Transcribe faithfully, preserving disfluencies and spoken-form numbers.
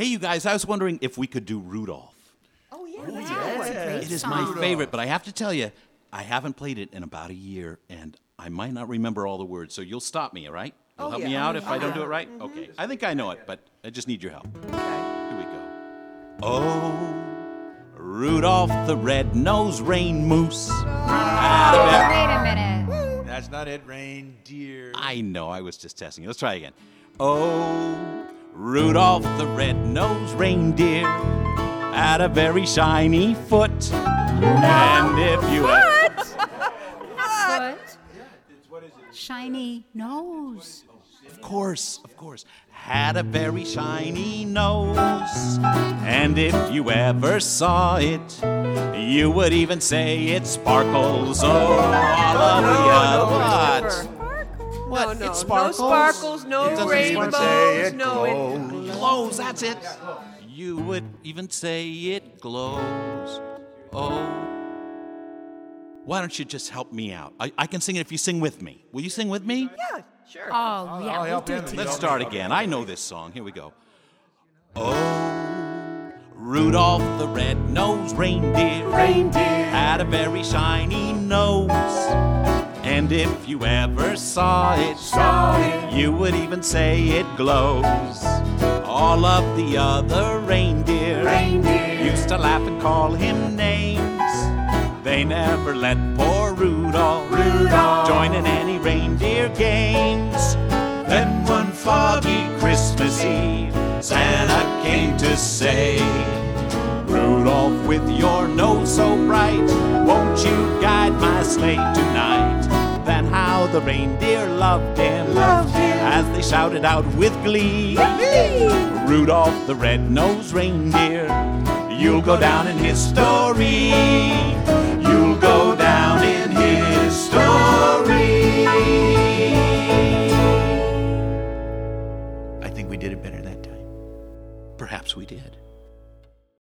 Hey, you guys, I was wondering if we could do Rudolph. Oh, yeah. Oh, That's yeah. a good one. Great It is song. my favorite, but I have to tell you, I haven't played it in about a year, and I might not remember all the words, so you'll stop me, all right? You'll Oh, help yeah. me out Oh, if yeah. I don't do it right? Okay. I think I know it, but I just need your help. Okay. Here we go. Oh, Rudolph the red-nosed rain moose. Had a Wait very- a minute. That's not it, reindeer. I know, I was just testing you. Let's try again. Oh, Rudolph the red-nosed reindeer had a very shiny foot. And if you had... Foot. Shiny nose. Of course, of course. Had a very shiny nose. And if you ever saw it, you would even say it sparkles. Oh, all of the uh, Christopher. what? No, What? no. It sparkles? No sparkles, It no doesn't rainbows, say it no it glows. Glows, that's it. You would even say it glows. Oh. Why don't you just help me out? I, I can sing it if you sing with me. Will you sing with me? Yeah, sure. Oh, yeah. I'll we'll help do him it if together. Let's start again. I know this song. Here we go. Oh, Rudolph the red-nosed reindeer, reindeer had a very shiny nose. And if you ever saw it, saw it, you would even say it glows. All of the other reindeer, reindeer used to laugh and call him names. They never let poor Rudolph, Rudolph join in any reindeer games. Then one foggy Christmas Eve, Santa came to say, Rudolph, with your nose so bright, won't you guide my sleigh tonight? Then how the reindeer loved him, loved him as they shouted out with glee, Rudolph the red-nosed reindeer, you'll go down in history. You'll go down in history. I think we did it better that time. Perhaps we did.